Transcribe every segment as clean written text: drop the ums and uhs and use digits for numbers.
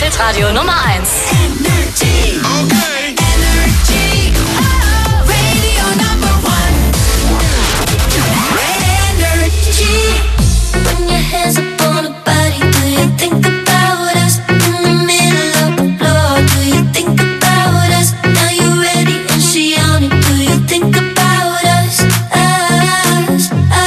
Hitradio Nummer 1. Energy. Okay. Energy. Oh, radio number 1. Energy. When your hands up on a body, do you think about us? In the middle of the floor, do you think about us? Now you're ready and she on it, do you think about us? Us.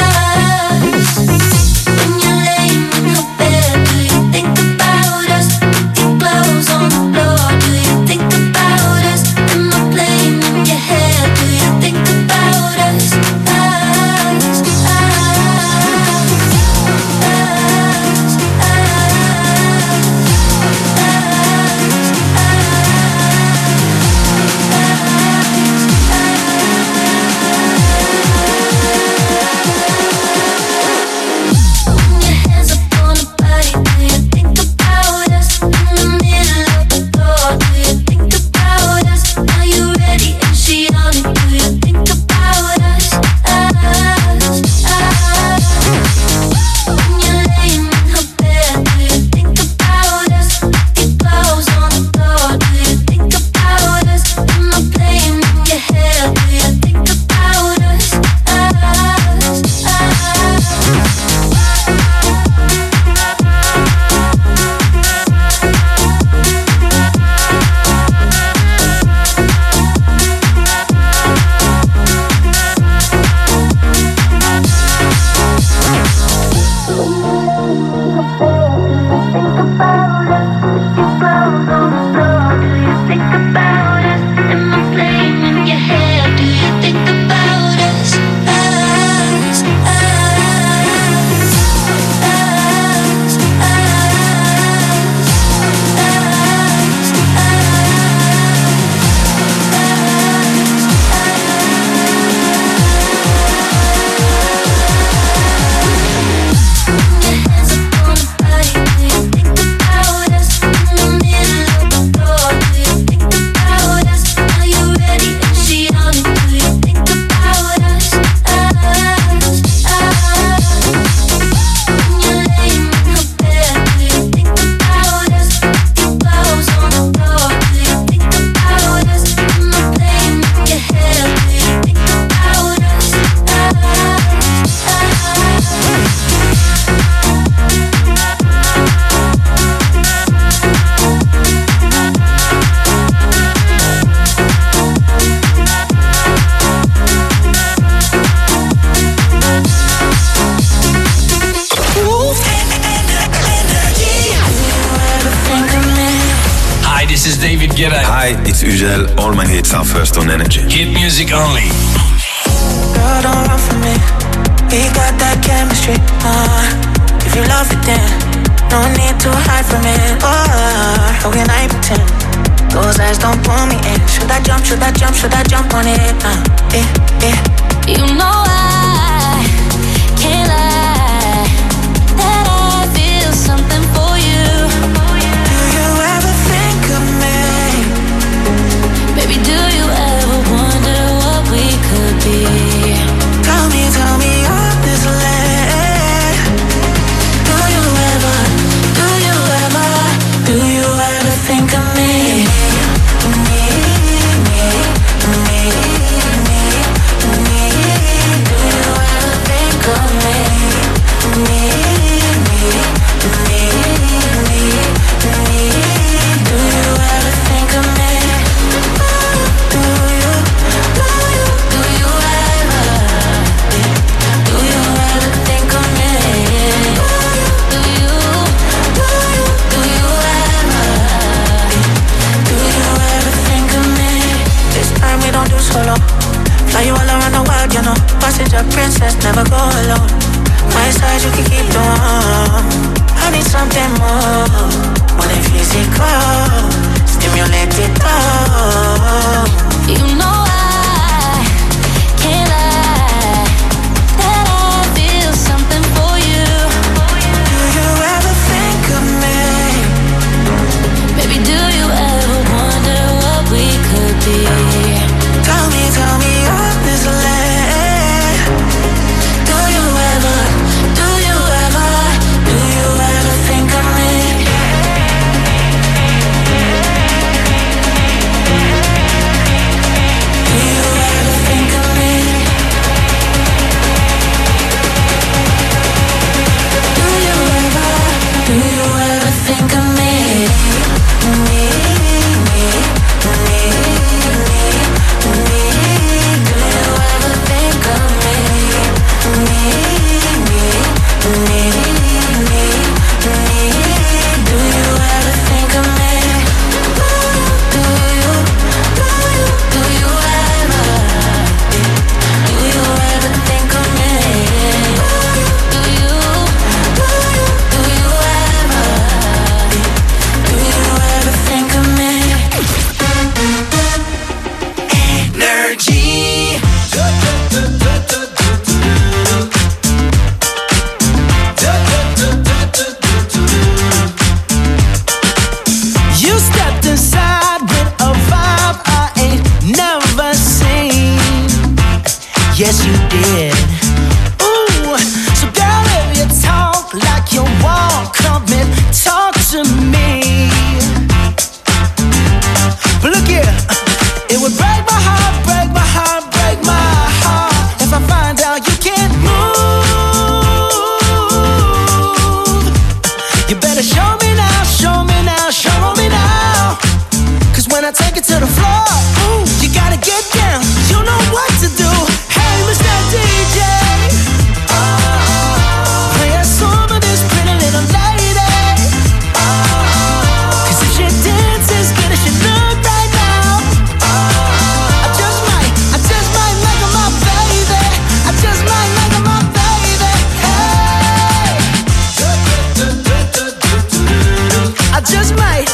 When you're laying in her bed, do you think about us? Your clothes on the floor, do you think about us? Am I playing in your head, do you think about us? Us. When your hands up on a body, do you think about us? In the middle of the floor, do you think about us? Now you're ready and she on it, do you think about us? Us. When you're laying in her bed, do you think about us? Your clothes on the floor, do you think about us? Am I playing in your head, do you think about us? Hi, this is David Guetta. Hi, it's Uzel. All my hits are first on Energy. Hit music only. Girl, don't run from me. We got that chemistry. If you love it, then no need to hide from it. How can I pretend? Those eyes don't pull me in. Should I jump? Should I jump? Should I jump on it? You know I can't lie that I feel something for you. Do you ever think of me? Baby, do you ever wonder what we could be? Tell me honestly. Do you ever think of me? Fly you all around the world, you know. Passenger princess, never go alone. My side, you can keep the warm. I need something more than physical. Stimulate it all. You know I can't lie that I feel something for you. Do you ever think of me? Baby, do you ever wonder what we could be? Tell me honestly. Do you ever think of me? yes you did. Ooh, so girl, if you talk like you want, come and talk to me. But look here, it would break my heart, break my heart, break my heart if I find out you can't move. You better show me now, show me now, show me now. Cause when I take it to the floor, ooh, you gotta get down, you know what to do. Hey, Mr. DJ, play a song of this pretty little lady. Cause if she dances good as she look right now, I just might make her my baby. I just might make her my baby. Hey, I just might.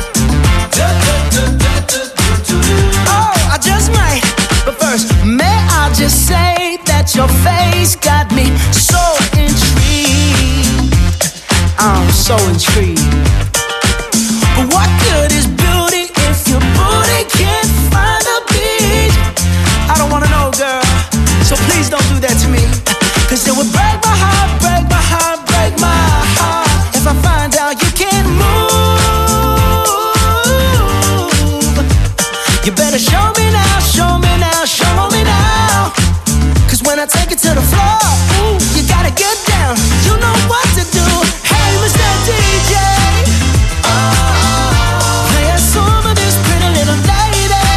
Oh, I just might. But first, may I just say that your face got me so intrigued. I'm so intrigued. But what good is beauty if your booty can't find a beat? I don't wanna know, girl, so please don't do that to me. Cause it would break my heart, break my heart, break my heart if I find out you can't move. You better show me now, show me now, show me now. Cause when I take it to the floor, ooh, you gotta get down, you know what to do. Hey, Mr. DJ, play a song of this pretty little lady.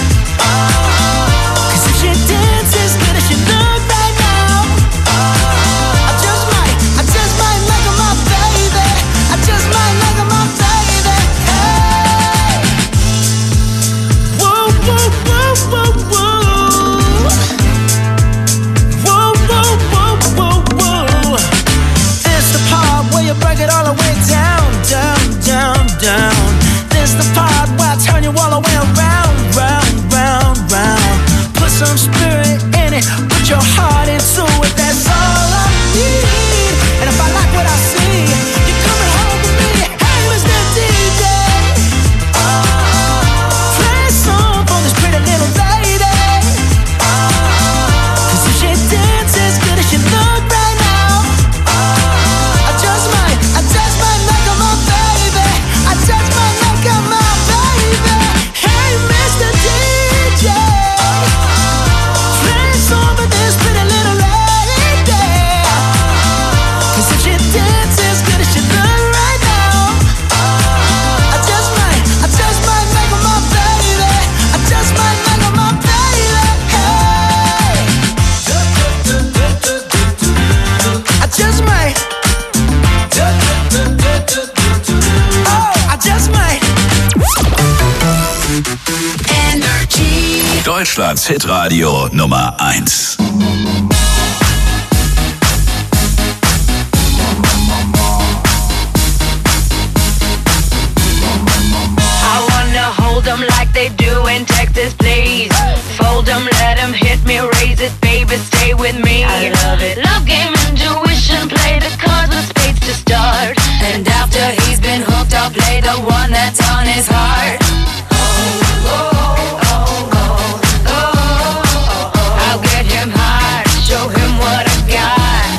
Cause if she dances good as she look right now, I just might make her my baby. I just might make her my baby. Hey, whoa, whoa, whoa, whoa, whoa. Whoa, whoa, whoa, whoa, whoa. This the part where you break it all the way down, down, down, down. This the part where I turn you all the way around, round, round, round. Put some spirit in it, put your heart into it, that's all I need. And if I like what I see, you're coming home with me. Hey, Mr. DJ, play a song for this pretty little lady. Cause if she dances good as she look right now, I just might make her my baby. I just might make her my baby. Hey, Mr. DJ, play a song for this pretty little lady. Cause if she dances good as she look right now, I just might make her my baby. I just might make her my baby. Hey, I just might. Oh, I just might. Energy. Deutschlands Hitradio Nummer 1. I wanna hold them like they do in Texas, please. Fold them, let them hit me, raise it, baby, stay with me. I love it. Love game, intuition, play the cards with spades to start. And after he's been hooked, I'll play the one that's on his heart. I'll get him hard, show him what I got.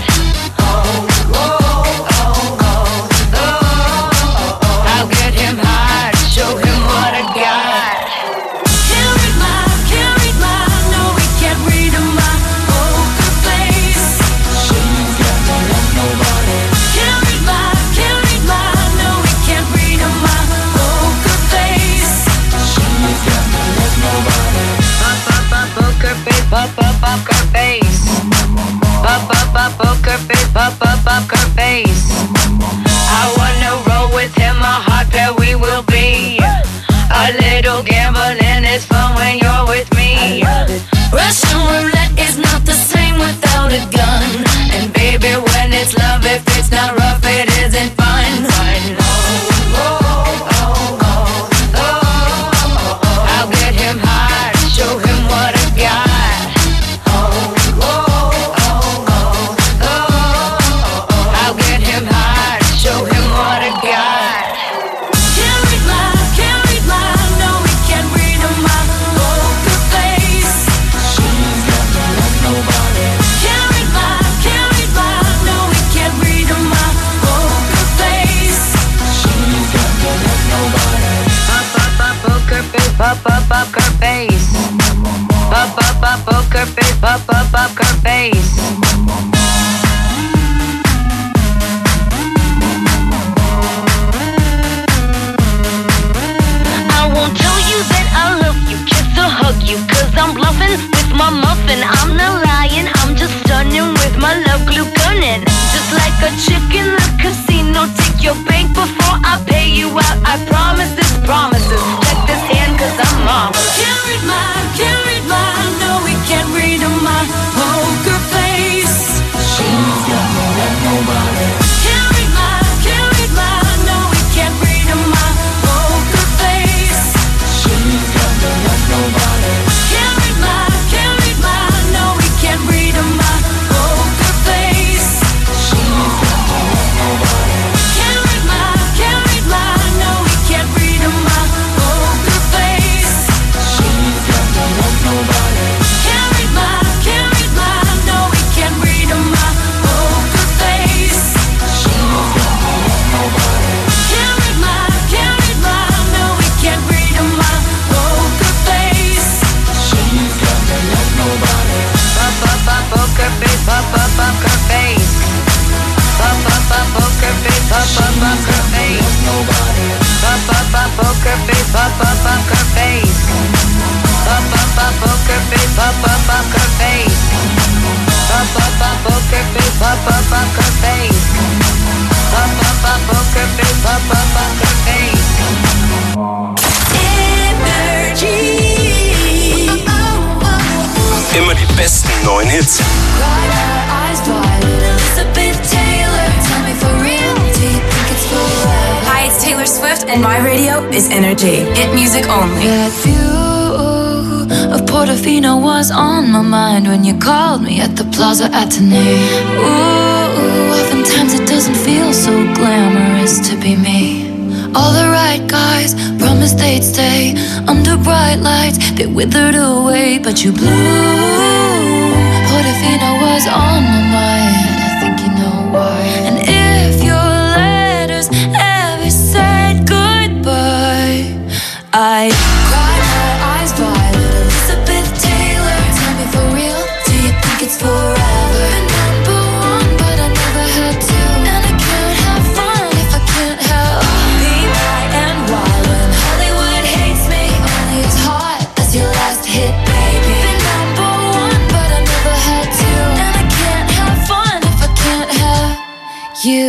I'll get him hard, show him what I got. Can't read my, no, we can't read my poker face. She's got to love nobody. Can't read my, no, we can't read my poker face. She's got to love nobody. Poker face, poker face. Poker face, poker face. I wanna roll with him, a hot pair we will be. A little gambling is fun when you're with me. Russian roulette is not the same without a gun. And baby, when it's love, if it's not rough, it isn't fun. I'll get him hard, show him what I got. I'll get him hard, show him what I got. Can't read my, no, we can't read my poker face. She's got poker face. Poker face, poker face. I won't tell you that I love you, kiss or hug you, 'cause I'm bluffing with my muffin. I'm not lying, I'm just stunning with my love glue gunning. Just like a chick in the casino, take your bank before I pay you out. I promise this promises. Check this hand 'cause I'm marvelous. Can't read mine, no we can't read my poker face. She's got more than nobody. Can't read mine, no we can't read my poker face. She's got more than nobody. Can't read mine, no we can't read my poker face. She's got more than nobody. Can't read mine, no we can't read my poker face. She's got more than nobody. Can't read mine, no we can't read my poker face. She's got more than nobody. Can't read mine, no we can't read my poker face. She's got more than nobody. Poker face, poker face. Poker face, poker face. Nobody. Poker face, poker face. Poker face, poker face. Poker face, poker face. Poker face, poker face. Energy. Immer die besten neuen Hits. Hi, it's Taylor Swift, and my radio is Energy. Hit music only. That view of Portofino was on my mind when you called me at the Plaza Athénée. Ooh, oftentimes it doesn't feel so glamorous to be me. All the right guys promised they'd stay under bright lights. They withered away, but you blew. Portofino was on my mind. I think you know why. And if your letters ever said goodbye, I cried my eyes violet. Elizabeth Taylor, tell me for real, do you think it's forever? Been number one, but I never had to. And I can't have fun if I can't have be my and wild when Hollywood hates me. Only as hot as your last hit, baby. Been number one, but I never had to. And I can't have fun if I can't have you.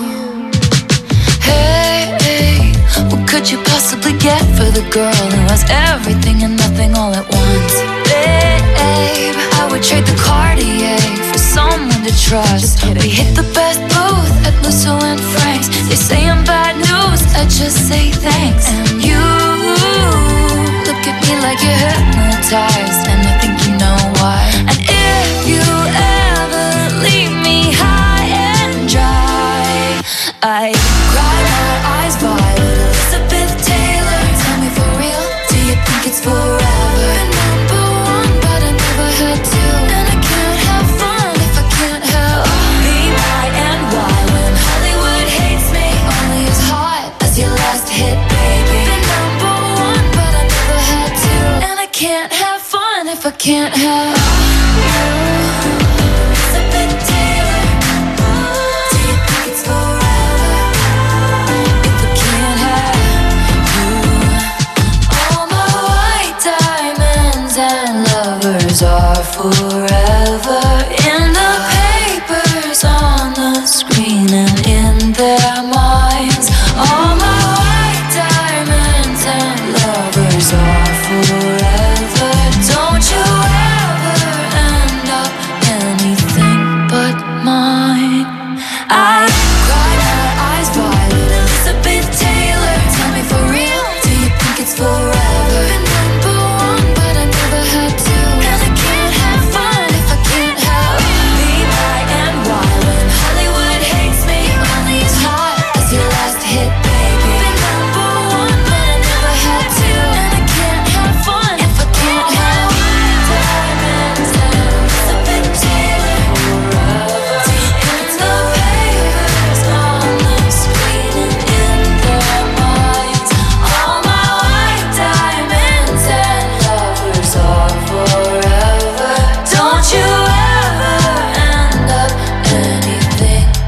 Hey, what could you possibly get for the girl who has everything and nothing all at once? Babe, I would trade the Cartier for someone to trust. We hit the best booth at Lusso and Frank's. They say I'm bad news, I just say thanks. And you look at me like you're hypnotized, and I think you know why. And if you ever leave me high and dry, I cry my eyes violet. Elizabeth Taylor, tell me for real, do you think it's forever? Been number one, but I never had to. And I can't have fun if I can't have be my and why when Hollywood hates me. Only as hot as your last hit, baby. Been number one, but I never had to. And I can't have fun if I can't have you. Elizabeth Taylor, do you think it's forever? If I can't have you. All my white diamonds and lovers are forever in the papers, on the screen, and in their minds. All my white diamonds and lovers are forever. Don't you ever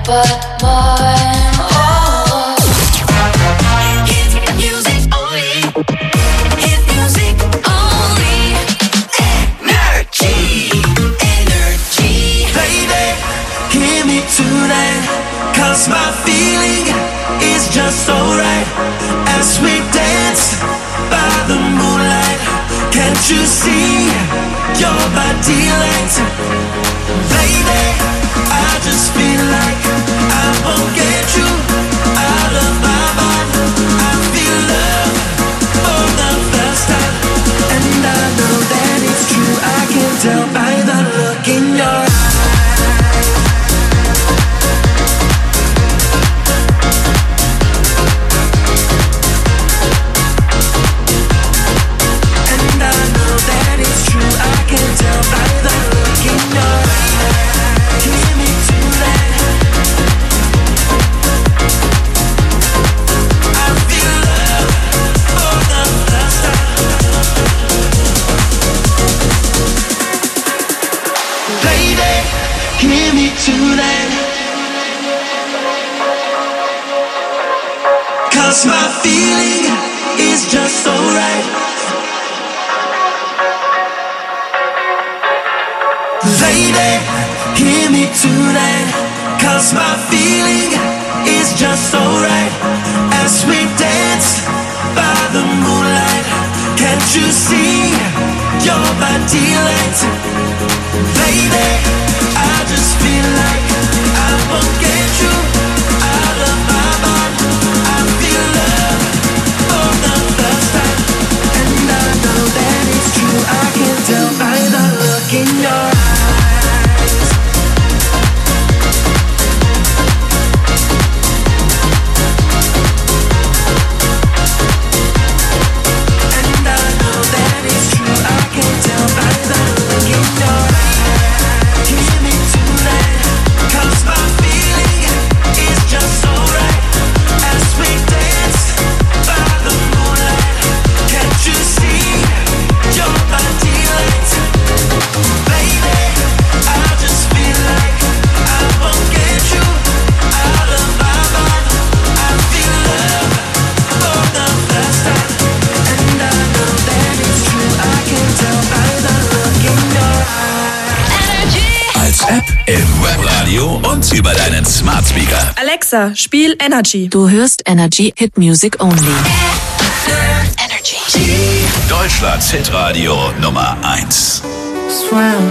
but more. Oh. Hit music only. Hit music only. Energy. Energy. Baby, hear me tonight, 'cause my feeling is just so right. As we dance by the moonlight, can't you see your body light? Baby, I just feel like I won't get you out of my mind. I feel love for the first time, and I know that it's true. I can tell by the look in your eyes. Hear me tonight, 'cause my feeling is just so right. Lady, hear me tonight, 'cause my feeling is just so right. As we dance by the moonlight, can't you see your body light? Lady, I just feel like I won't get you out of my mind. I feel love for the first time, and I know that it's true. I can tell by the look in your eyes. And I know that it's true. I can tell by the look in your eyes. Hear me tonight, 'cause my feeling is just so right. As we dance by the moonlight, can't you see your body light? Baby, I just feel like I won't get you out of my mind. I feel love for the first time, and I know that it's true. I can tell by the look in your eyes. Als App im Webradio und über deinen Smart Speaker. Alexa, spiel Energy. Du hörst Energy Hit Music Only. Energy. Deutschlands Hitradio Nummer 1. Swim,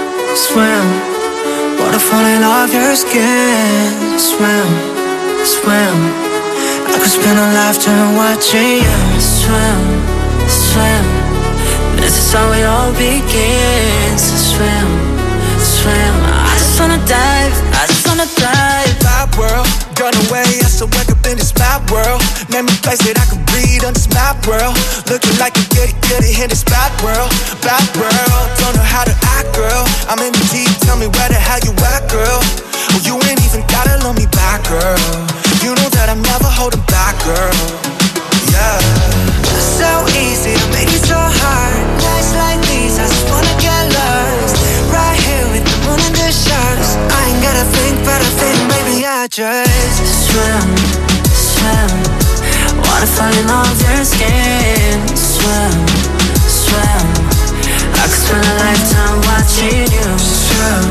swim, water falling off your skin. Swim, swim, I could spend a lifetime watching you. Swim, swim, this is how it all begins. Swim, swim, I just wanna dive, I just wanna dive. Bad world, gone away, I still wake up in this bad world. Name a place that I can breathe on this map world. Looking like a goody in this bad world. Bad world, don't know how to act, girl. I'm in the deep, tell me where the hell you at, girl. Well, you ain't even gotta love me back, girl. You know that I'm never holding back, girl. Yeah. So easy to make it so hard. Nights like these, I just wanna get lost. Right here with the moon and the stars. I ain't gotta think, but I think maybe I just Swim, swim, water falling off your skin. Swim, swim, I could spend a lifetime watching you. Swim,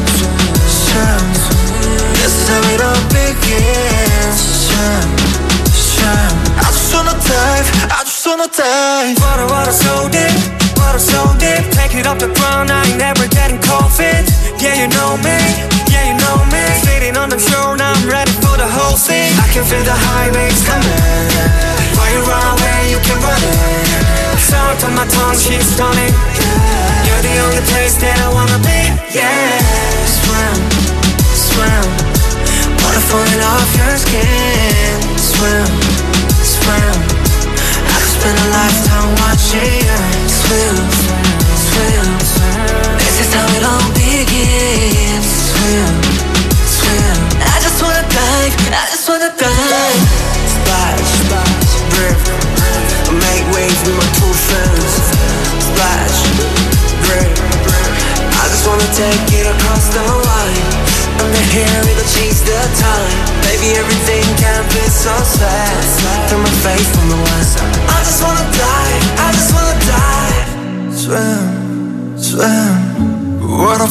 swim, this is how it all begins. Swim, swim, I just wanna dive, I just wanna dive. Water so deep, water so deep. Take it off the ground, I ain't never getting cold feet. Yeah, you know me, yeah, you know me. Sitting on the shore, now I'm ready for the whole scene. I can feel the high waves coming. Why you run away, you can run it. Sound on my tongue, she's stunning. You're the only place that I wanna be, yeah. Swim, swim, water falling off your skin. Swim, swim, I could spend a lifetime watching you. Swim, swim, this is how it all begins. Swim, swim, I just wanna dive, I just wanna dive. Splash, splash, river. Make waves with my two friends. Splash, river. I just wanna take it across the line. I'm the here, it'll chase the time.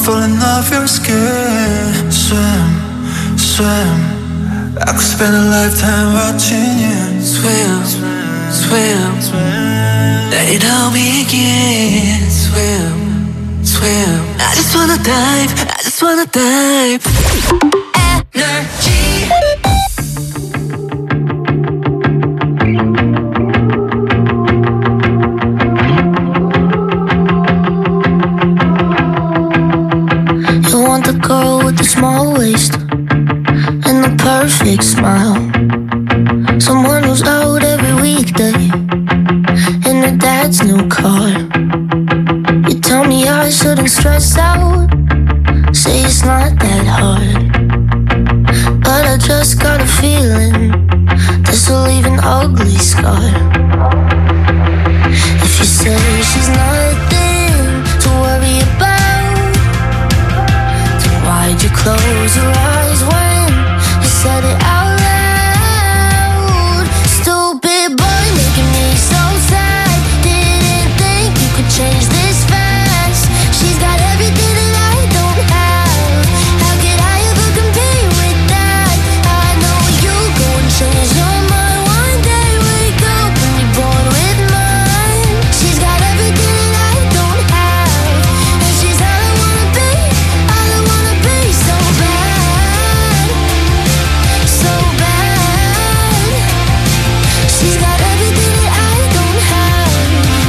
falling off your skin. Swim, swim. I could spend a lifetime watching you swim, swim, swim. They don't begin. Swim, swim. I just wanna dive, I just wanna dive. Energy. You want the girl with the small waist and the perfect smile. Someone who's out every weekday in her dad's new car. You tell me I shouldn't stress out, say it's not that hard. But I just got a feeling this will leave an ugly scar. If you say she's nothing to worry about, then why'd you close your eyes when you said it out loud? Stupid boy making me so sad. Didn't think you could change this fast. She's got everything that I don't have. How could I ever compete with that? I know you go and change your mind one day. Wake up and be born with mine. She's got everything that I don't have, and she's all I wanna be, all I wanna be. So bad, so bad. She's got everything that I don't have.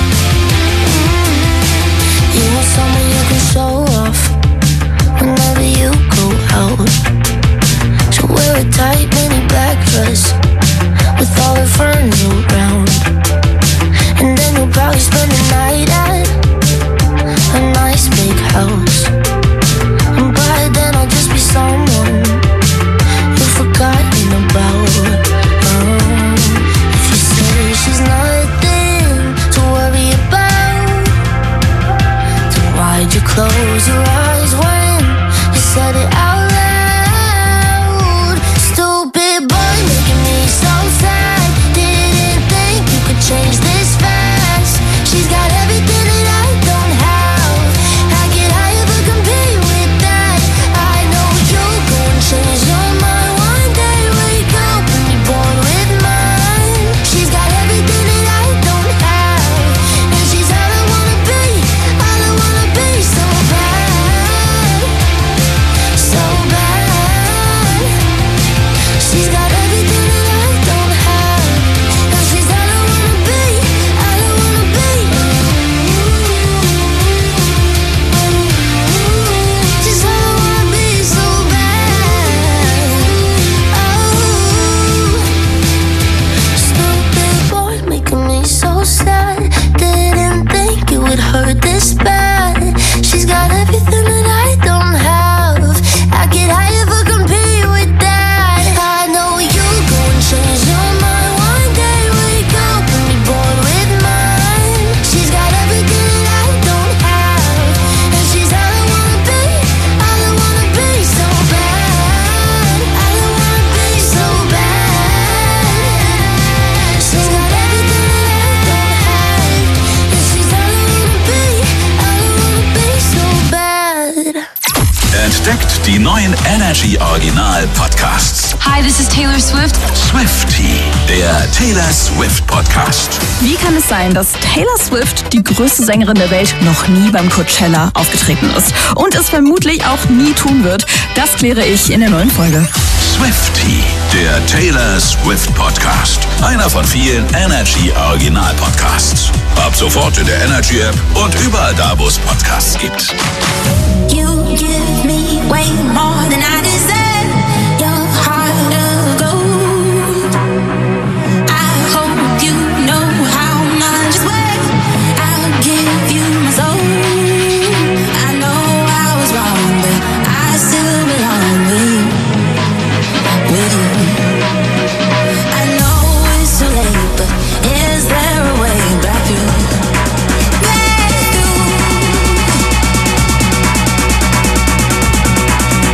You want someone you can show off whenever you go out. She'll wear a tight mini black dress with all her friends around, and then you'll probably spend the night at a nice big house. And by then I'll just be someone you've forgotten about. If you say she's nothing to worry about, then why'd you close your eyes when you said it out loud? Stupid boy making me so sad. Didn't think you could change this fast. She's got everything that I don't have. How could I ever compete with that? I know you'll go and change your mind one day. Wake up and be born with mine. She's got everything that I don't have, and she's all I wanna be, all I wanna be. So bad, so bad. She's got everything that I don't have, and she's all I wanna be, all I wanna be. She's all I wanna be, so bad. Oh, stupid boy making me so sad. Didn't think it would hurt this bad. She's got everything that I don't have. How could I ever compete with that? I know you'll go and change your mind one day. Wake up and be born with mine. She's got everything that I don't have, and she's all I wanna be, all I wanna be. So bad, all I wanna be. So bad. She's got everything that I don't have, and she's all I wanna be, all I wanna be. So bad. Entdeckt die neuen Energy Original Podcasts. Hi, this is Taylor Swift. Swiftie, der Taylor Swift Podcast. Wie kann es sein, dass Taylor Swift, die größte Sängerin der Welt, noch nie beim Coachella aufgetreten ist und es vermutlich auch nie tun wird? Das kläre ich in der neuen Folge. Swiftie, der Taylor Swift Podcast. Einer von vielen Energy Original Podcasts. Ab sofort in der Energy App und überall da, wo es Podcasts gibt. You give me way more than I deserve. Your heart of gold. I hope you know how much it's worth. I'll give you my soul. I know I was wrong, but I still belong with you. With you. I know it's too late, but is there a way back through? Back through.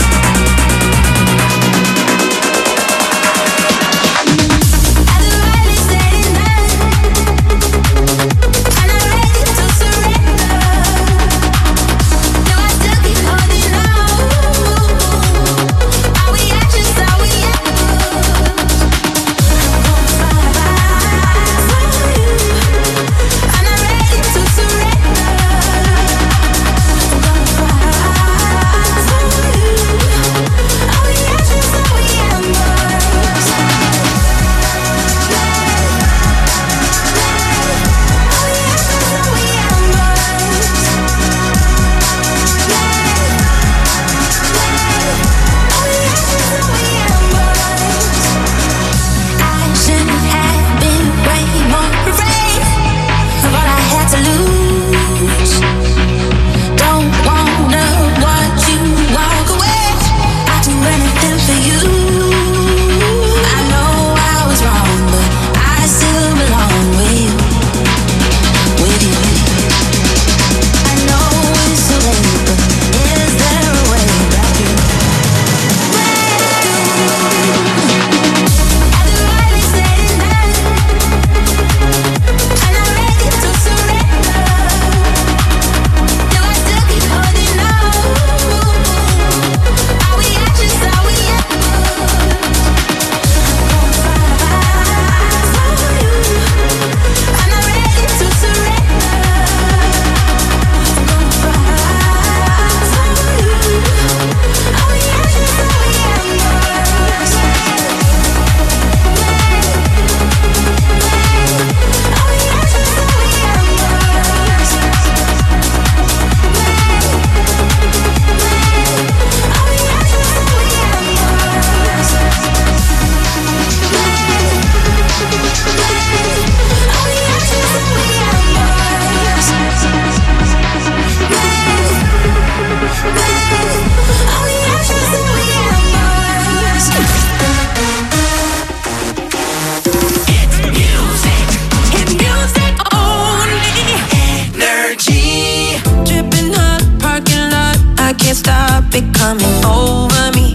over me.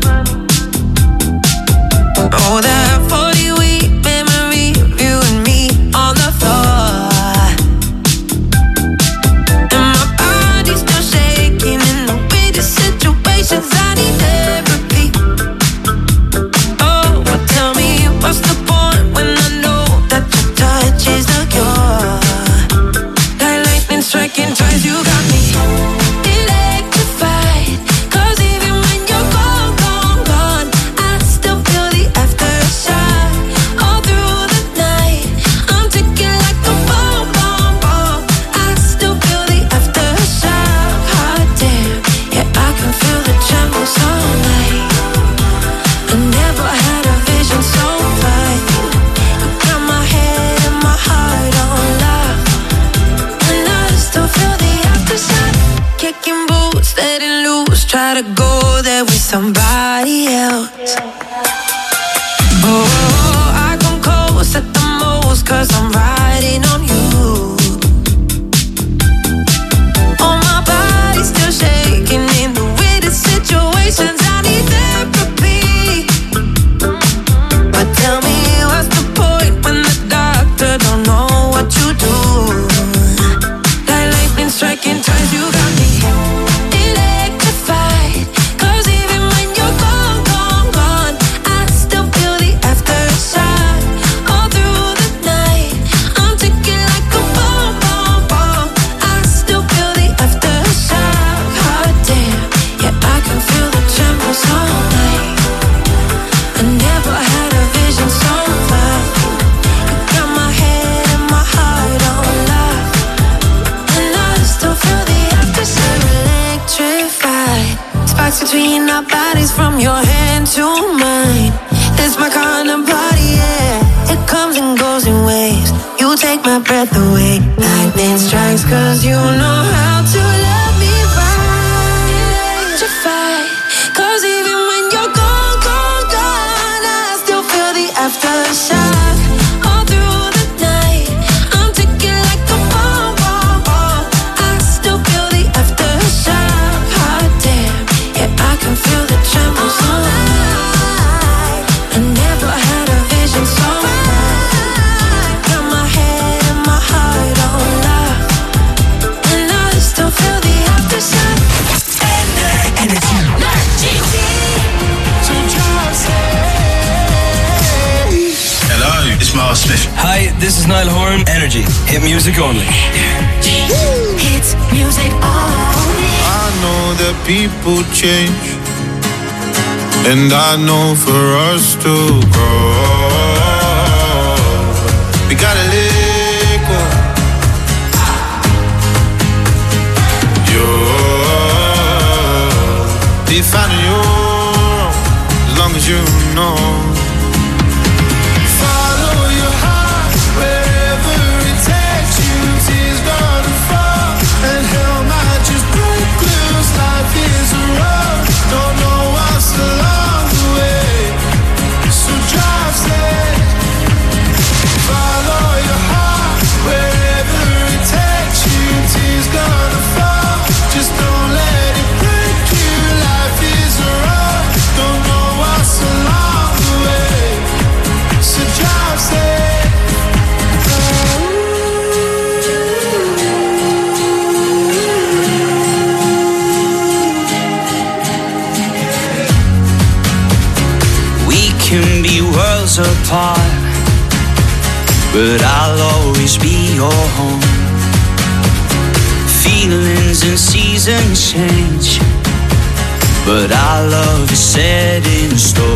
Oh, that 40-week memory of you and me on the floor. And my body's still shaking in the weirdest situations. I need therapy. Oh, well, tell me what's the point when I know that your touch is the cure. Like lightning striking twice, you got me electrified. 'Cause even when you're gone, gone, gone, I still feel the aftershock. All through the night, I'm ticking like a bomb, bomb, bomb. I still feel the aftershock. Hot damn, yeah, I can feel the trembles all night. I never had a vision so bright. You got my head and my heart on lock. And I still feel the aftershock. Kicking boots, letting loose. Try to go there with somebody else. Oh, I come close at the most, 'cause I'm riding on you. Oh, my body's still shaking in the weirdest situations. I need therapy. But tell me what's the point when the doctor don't know what you do? Like lightning striking twice, you got me electrified. 'Cause even when you're gone, gone, gone, I still feel the aftershock. All through the night, I'm ticking like a bomb, bomb, bomb. I still feel the aftershock. Hot damn, yeah, I can feel the trembles all night. I never had a vision so bright. You got my head and my heart on lock. And I still feel the aftershock. Electrified. Sparks between our bodies from your hand to mine. It's my kind of body, yeah. It comes and goes in waves. You take my breath away. Lightning strikes 'cause you know how to love me right. Electrified. 'Cause even when you're gone, gone, gone, I still feel the aftershock. All through the night, I'm ticking like a bomb, bomb, bomb. I still feel the aftershock. Hot damn, yeah, I can feel the trembles all night. I never had a vision so bright. Got my head and my heart on lock. And I still feel the aftershock. Hello, it's Miles Smith. Hi, this is Niall Horan. Energy. Hit music only. Hits music only. I know that people change, and I know for us to grow, we gotta let go. You'll be finding your own, as long as you know. Follow your heart wherever it takes you. Tears gonna fall and hell might just break loose. Life is a road, don't know what's along the way, so drive safe. Follow your heart wherever it takes you. Tears gonna fall, just don't let it break you. Life is a road, don't know what's along the way, so drive safe. We can be worlds apart, but I'll always be your home. Feelings and seasons change, but our love is set in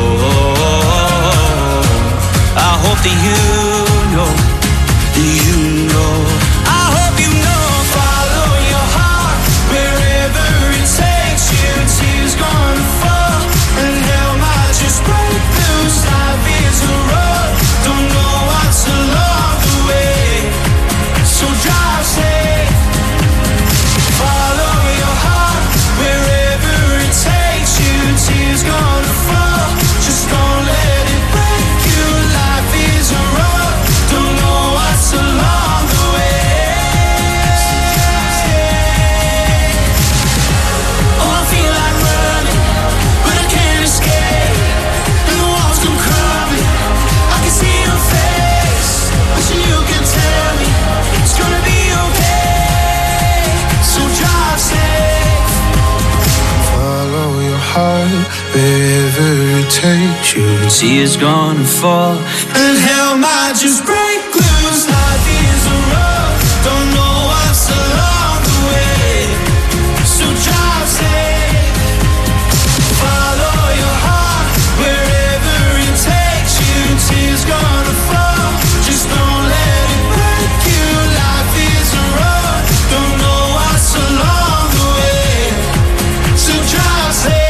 stone. I hope that you know, I hope you know. Follow your heart wherever it takes you. Tears gonna fall and hell might just break loose. Life is a road, don't know what's along the way, so drive safe. Follow your heart wherever it takes you. Tears gonna fall, just don't let it break you. Life is a road, don't know what's along takes you, tears gonna fall, and hell might just break loose. Life is a road, don't know what's along the way, so drive safe, follow your heart wherever it takes you. Tears gonna fall, just don't let it break you. Life is a road, don't know what's along the way, so drive safe.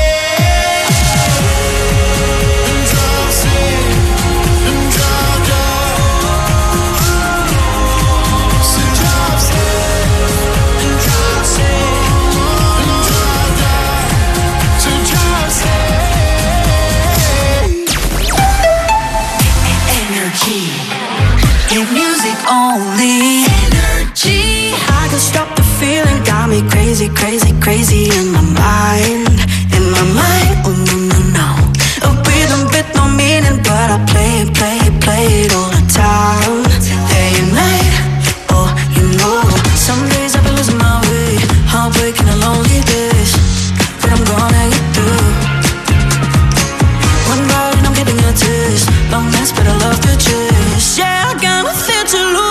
Only energy. I can stop the feeling, got me crazy, crazy, crazy in my mind, in my mind. Oh no, no, no. A rhythm with no meaning, but I play it, play it, play it all the time, day and night. Oh, you know, some days I've been losing my way, heartbreaking and lonely days, but I'm gonna get through. One ride and I'm getting a taste, long nights, but I love the chase. Yeah, I got nothing to lose.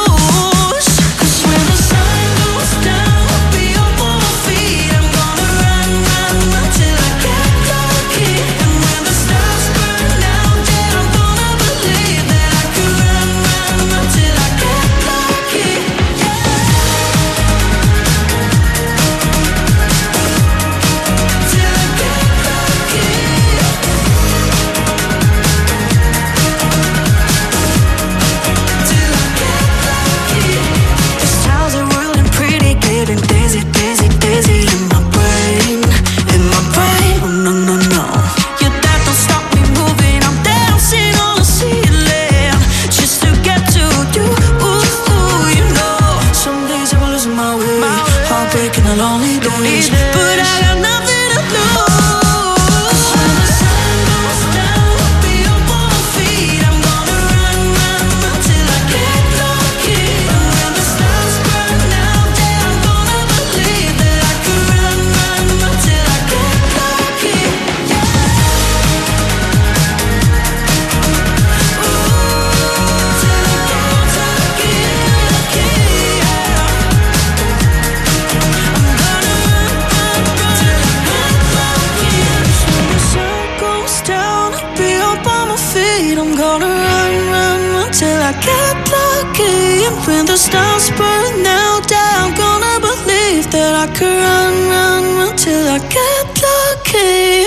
When the stars burn out, I'm gonna believe that I could run, run, run till I get lucky.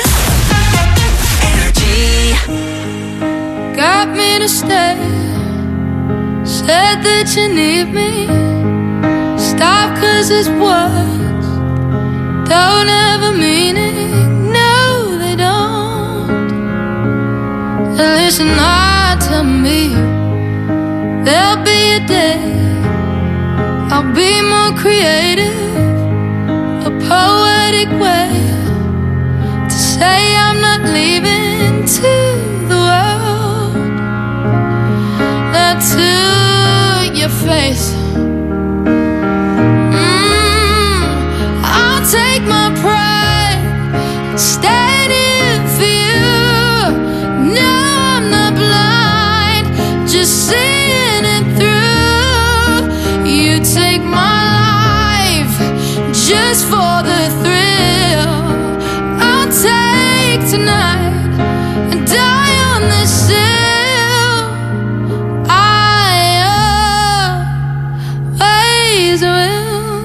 Energy got me to stay. Said that you need me. Stop 'cause it's words don't have a meaning. No, they don't. Listen hard to me. There'll be a day I'll be more creative, a poetic way to say I'm not leaving to the world. Not to your face. I'll take my pride, stand in for you. No, I'm not blind, just seeing it through. You take my life just for the thrill. I'll take tonight and die on this hill. I always will.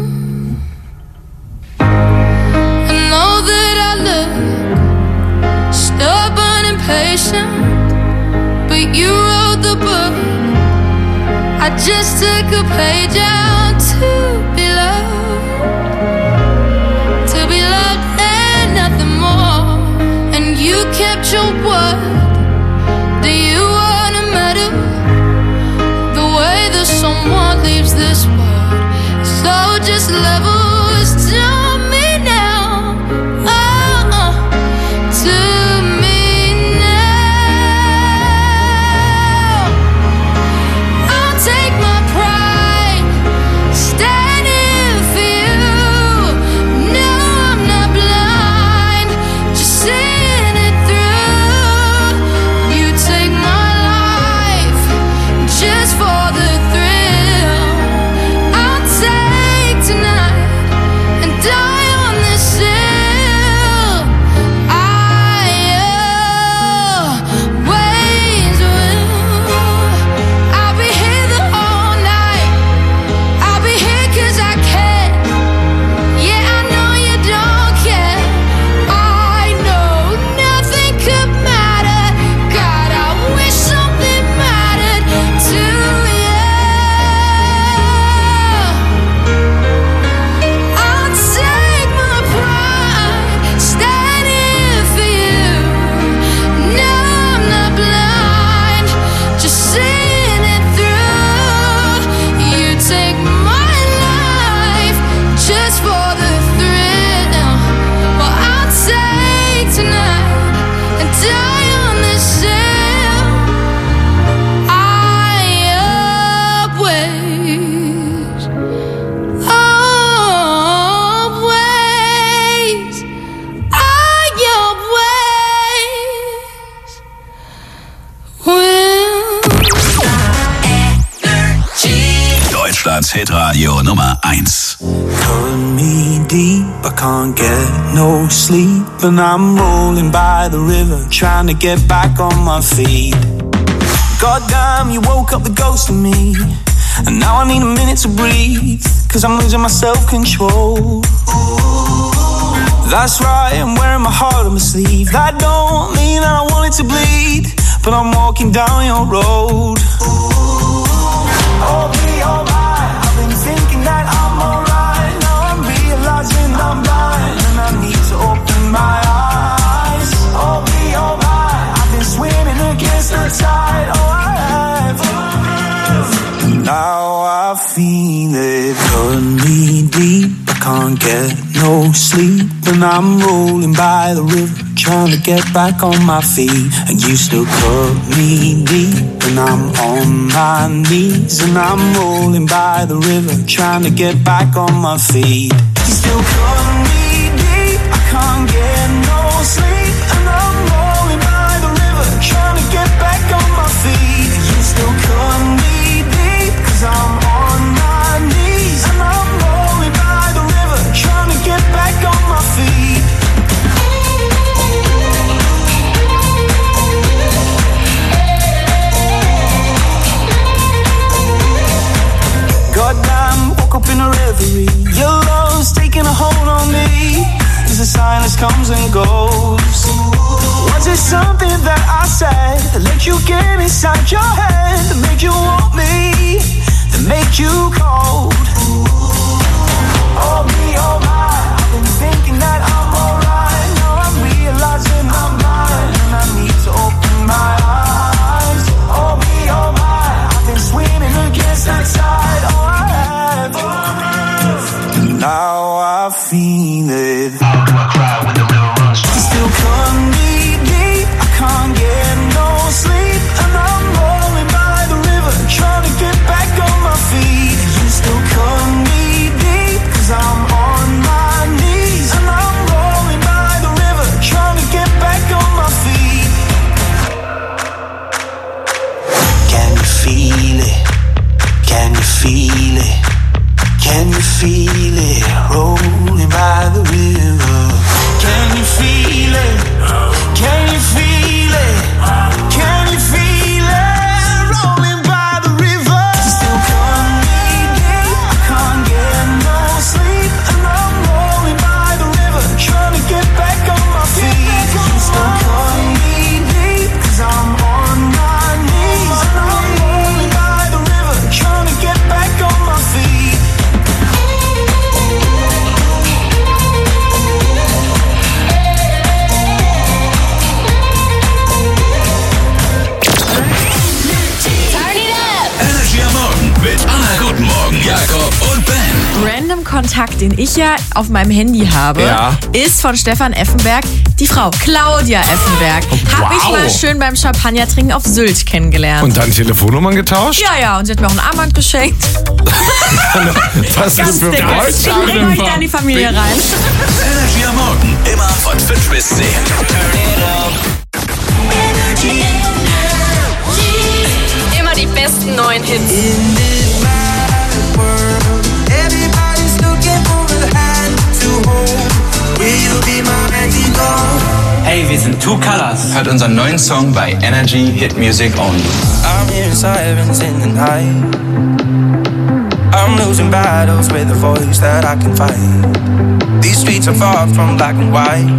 I know that I look stubborn and patient, but you wrote the book. I just took a page out to be loved and nothing more. And you kept your word. Do you wanna medal the way that someone leaves this world? So just levels to me now. Oh, to me now. I'll take my pride, stand in Deutschlands Hitradio Nummer 1. Cut me deep, I can't get no sleep, and I'm rolling by the river, trying to get back on my feet. Goddamn, you woke up the ghost of me, and now I need a minute to breathe, 'cause I'm losing my self-control. That's right, I'm wearing my heart on my sleeve. That don't mean that I want it to bleed, but I'm walking down your road. Oh, be alright, I've been thinking that I'm alright. Now I'm realizing I'm blind, and I need to open my eyes. Oh, be alright, I've been swimming against the tide. Oh, I have. Now I feel it, cut me deep, I can't get no sleep, and I'm rolling by the river, trying to get back on my feet, and you still cut me deep, and I'm on my knees, and I'm rolling by the river, trying to get back on my feet. You still cut me deep, I can't get no sleep, and I'm rolling by the river, trying to get back on my feet. You still cut me deep, 'cause I'm on my knees, and I'm rolling by the river, trying to get back on my feet. Goddamn, woke up in a reverie. Your love's taking a hold on me. It's a sign that comes and goes. Was it something that I said that let you get inside your head, that made you want me, that made you cold? Oh, be alright, I've been thinking that I'm alright. Now I'm realizing I'm blind, and I need to open my eyes. Oh, be alright, I've been swimming against the tide. Oh, I have. Now I feel it. How do I cry when the river runs dry? You still cut me deep, I can't get no sleep, and I'm rolling by the river, trying to get back on my feet. You still cut me deep, 'cause I'm on my knees, and I'm rolling by the river, trying to get back on my feet. Can you feel it? Can you feel it? Can you feel it? Rolling by the river. Can you feel it? Can you feel it? Can you feel it? Rolling by the river. Still cut me deep, I can't get no sleep, and I'm rolling by the river, trying to get back on my feet. You still cut me deep, 'cause I'm on my knees, and I'm rolling by the river, trying to get back on my feet. Energy am Morgen mit Anna Guten Morgen, Jakob und Ben. Random Kontakt, den ich ja auf meinem Handy habe, ist von Stefan Effenberg, die Frau Claudia Effenberg. Habe ich mal schön beim Champagner trinken auf Sylt kennengelernt. Und dann Telefonnummern getauscht? Ja, und sie hat mir auch ein Armband geschenkt. Was ist für Freundschaft? Ich bringe euch da in die Familie rein. Energy am Morgen, immer von 5 bis 10. Immer die besten neuen Hits. In this mad world, everybody's looking for a hand to hold. Will you be my antidote? Hey, wir sind Two Colors. Hört unseren neuen Song bei Energy Hit Music Only. I'm hearing sirens in the night. I'm losing battles with a voice that I can fight. These streets are far from black and white.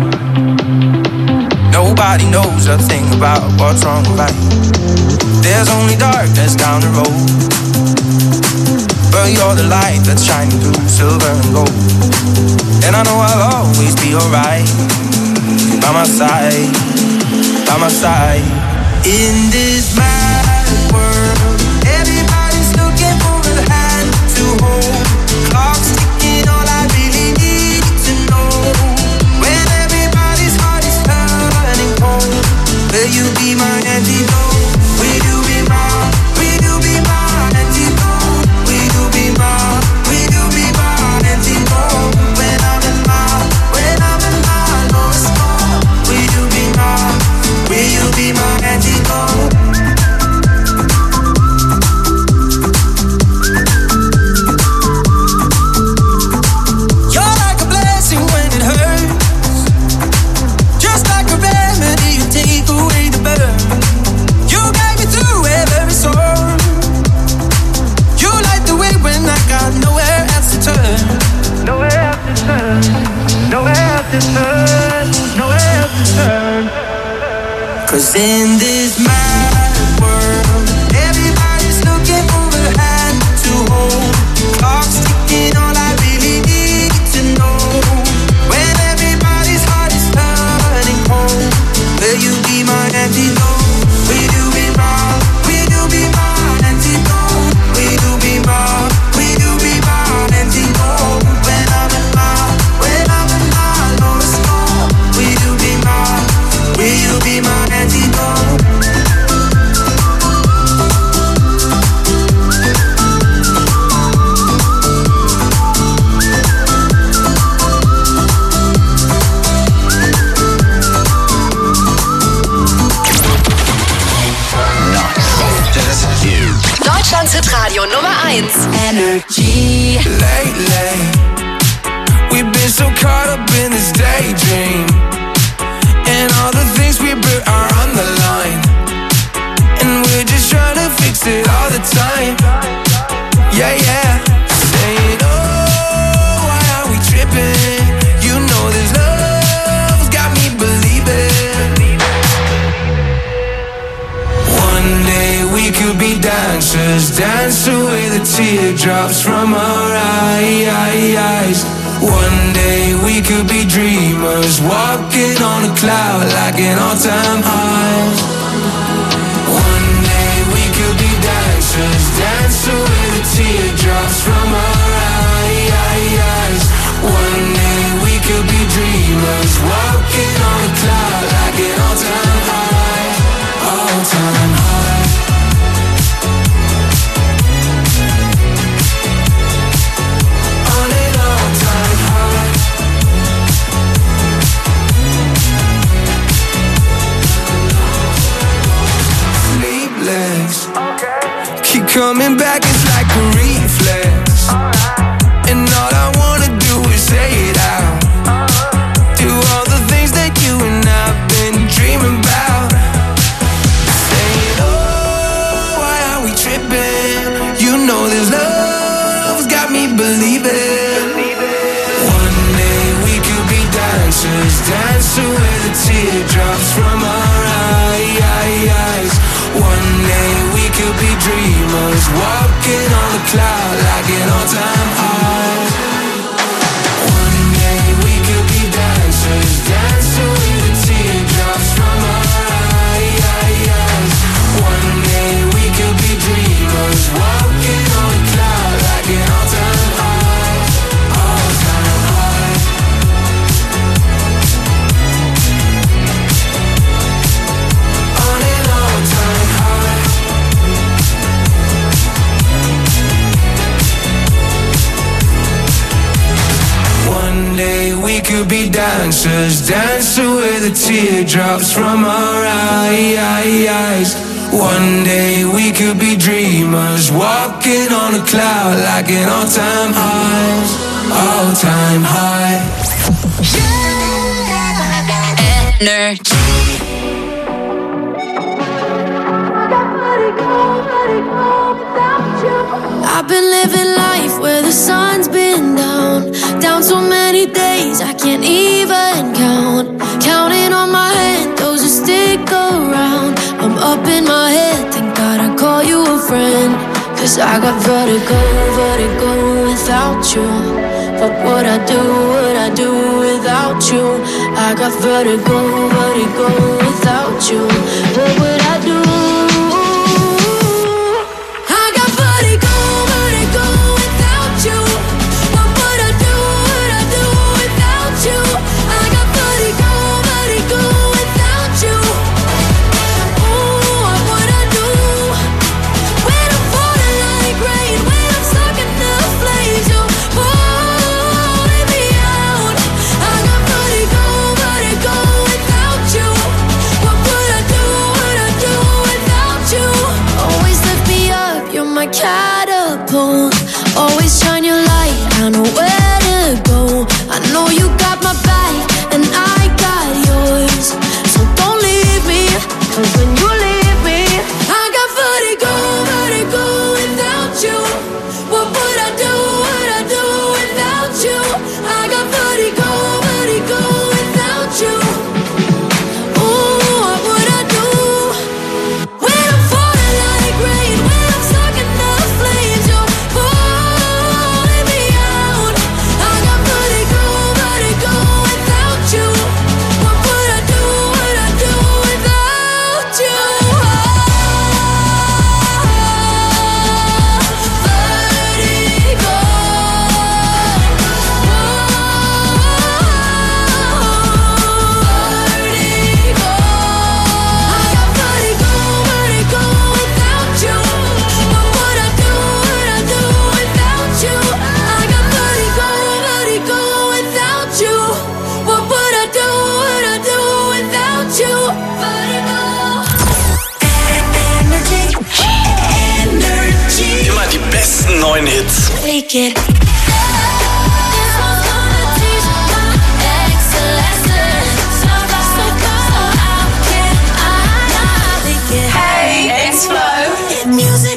Nobody knows a thing about what's wrong or right. There's only darkness down the road, but you're the light that's shining through silver and gold. And I know I'll always be alright, by my side, by my side. In this mad world, everybody's looking for a hand to hold. Clock's ticking, all I really need to know. When everybody's heart is turning cold, will you be my antidote? Will you be my, will you be my antidote? Will you be my, will you be my antidote? When I'm in my lowest spot, will you be my, will you be my antidote? 'Cause in this mad world, everybody's looking for a hand to hold. Clock's ticking, all I really need to know. When everybody's heart is turning cold, will you be my antidote? Will you be my, will you be my antidote? Will you be my, will you be my antidote? When I'm in my lowest low, will you be my, will you be my antidote? Deutschlands Hitradio Nummer 1. Energy. Lately, we've been so caught up in this daydream, and all the things we built are on the line, and we're just trying to fix it all the time. Yeah, yeah. Saying, oh, why are we tripping? You know this love's got me believing. One day we could be dancers, dance away the teardrops from our eyes. One day we could be dreamers, walking on a cloud like an all-time high. One day we could be dancers, dance away the teardrops from our eyes. One day we could be dreamers, walking on a cloud like an all-time high, all-time high. On an all-time high. Sleepless, keep coming back, it's like a reflex. And all I wanna do is say it out. Do all the things that you and I've been dreaming about. Saying, oh, why are we tripping? You know this love's got me believing. One day we could be dancers, dance away the teardrops from our eyes. One day we could be dreamers, walking on a cloud like an all-time high. One day we could be dancers, dance away the teardrops from our eyes. One day we could be dreamers, walking on a cloud like an all-time high, all-time high. On an all-time high. One day we could be dancers, dance away the teardrops from our eyes. One day we could be dreamers, walking on a cloud like an all-time high, all-time high. Energy. I've been living life where the sun's been down so many days I can't even count. Counting on my hand, those who stick around. I'm up in my head, thank God I call you a friend. 'Cause I got vertigo without you. What would I do without you? I got vertigo without you. What would I do? neuen Hits. Leak it. Hey, it's Flo. Music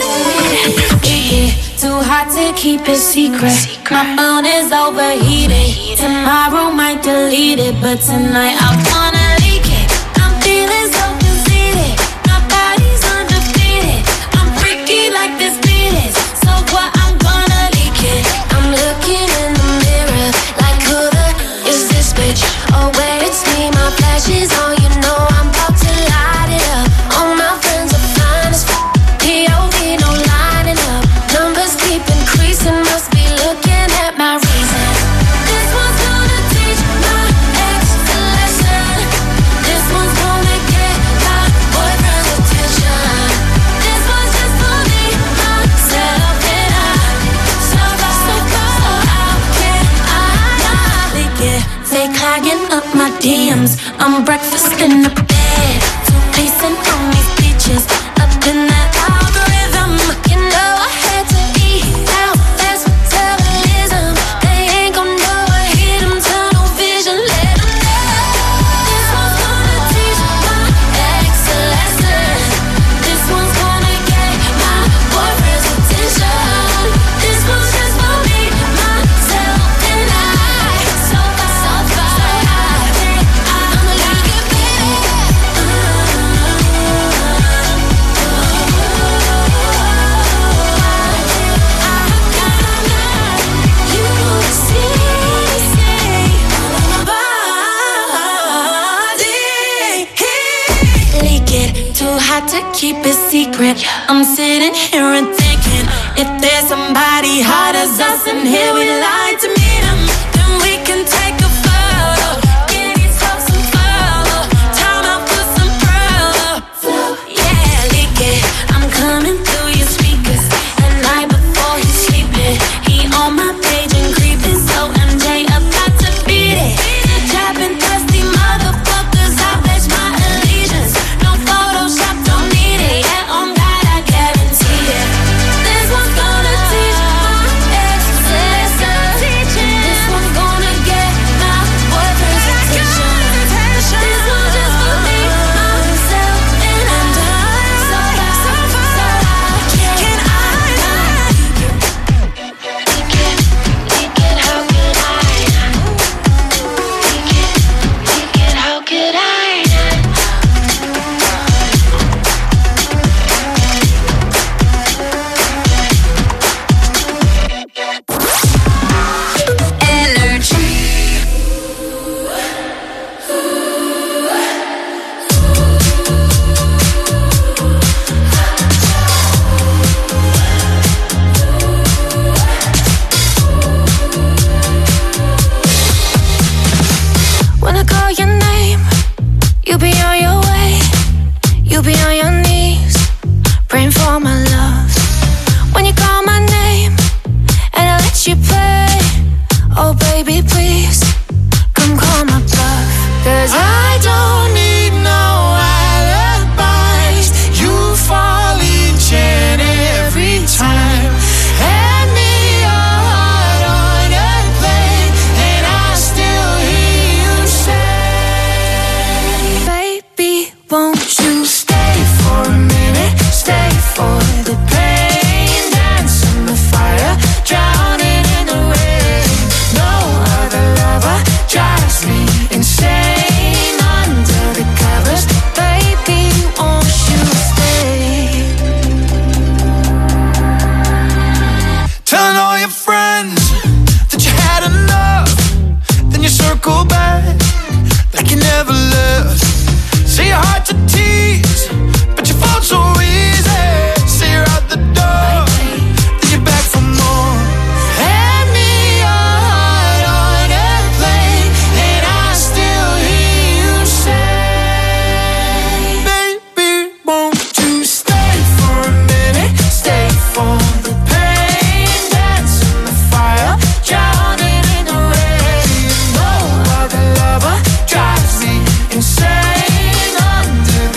Too hot to keep it secret. My phone is overheated. Tomorrow might delete it, but tonight I wanna leak it. I'm feeling so conceited. My body's undefeated. I'm freaky like this beat is. So what? I'm gonna leak it. I'm looking in the mirror like who the is this bitch? Oh wait, it's me. My flash is on. You know I'm about to light it up. All my friends are fine as f***. POV, no lining up. Numbers keep increasing. Must be looking at my reason. This one's gonna teach my ex a lesson. This one's gonna get my boyfriend's attention. This one's just for me, myself and I. So how can I leak it? They clogging up my DMs. I'm breakfast in the bed. Two-pacing on these beaches. Up in that algorithm. You know I had to eat out. That's metabolism. They ain't gon' know I hit them. Tunnel vision. Let them know. This one's gonna teach my ex a lesson. This one's gonna get my boyfriend's attention. This one's just for me, myself and I. So high, I'ma leak it, baby. Leak it, too hot to keep it secret. I'm sitting here and thinking, if there's somebody hot as us in here, we'd like to meet 'em. Then we can take a photo, get yourself some follow. Time out for some pro. Yeah, leak it. I'm coming through your speakers at night before he's sleeping. He on my page and creeping, so MJ about to beat it. Trapping thirsty motherfuckers, I pledge my allegiance. No Photoshop, don't need it. Yeah, on God, I guarantee it. This one's gonna teach my ex a lesson. This one's gonna get my boyfriend's attention. This one's just for me, myself and I. So how can I leak it? How could I? Leak it, how could I? When I call your name, you be on your way. You be on your knees, praying for my love. When you call my name, and I let you play, oh baby please, come call my bluff. 'Cause I don't need no alibis. You fall each and every time. Hand me your heart on a plane, and I still hear you say, baby, won't you stay for a minute? Stay for the pain, dance in the fire, drowning in the rain. No other lover drives me insane. Under the covers, baby, won't you stay? Telling all your friends that you had enough. Then you circle back like you never left. Say you're hard to tease, but you fall so easy. Say you're out the door, then you're back for more. Hand me your heart on a plane, and I still hear you say, baby, won't you stay for a minute? Stay for the pain, dance in the fire, drowning in the rain. No other lover drives me insane. Under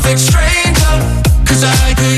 perfect stranger. 'Cause I could